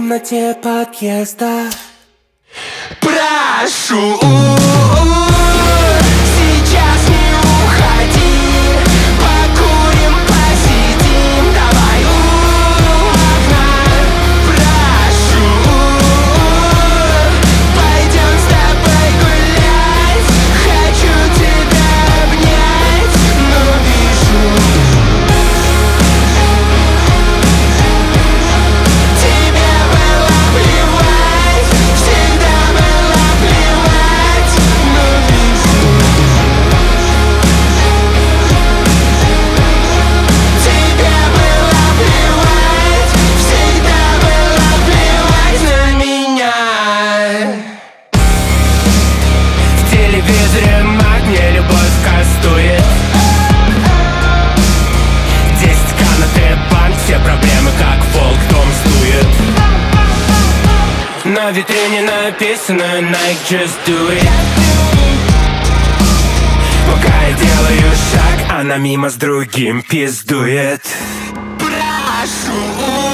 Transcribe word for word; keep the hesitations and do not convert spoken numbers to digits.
темноте подъезда. Прошу, сейчас не уходи, покурим, посидим, давай у окна. Прошу, пойдем с тобой гулять, хочу тебя обнять, но вижу, тебе было плевать, всегда было плевать, но вижу, тебе было плевать, всегда было плевать на меня. В телевизоре мать мне любовь кастует. Десять канаты, банк, все проблемы как волк дом стует. На витрине написано Nike, just do it. Пока я делаю шаг, она мимо с другим пиздует. Прошу.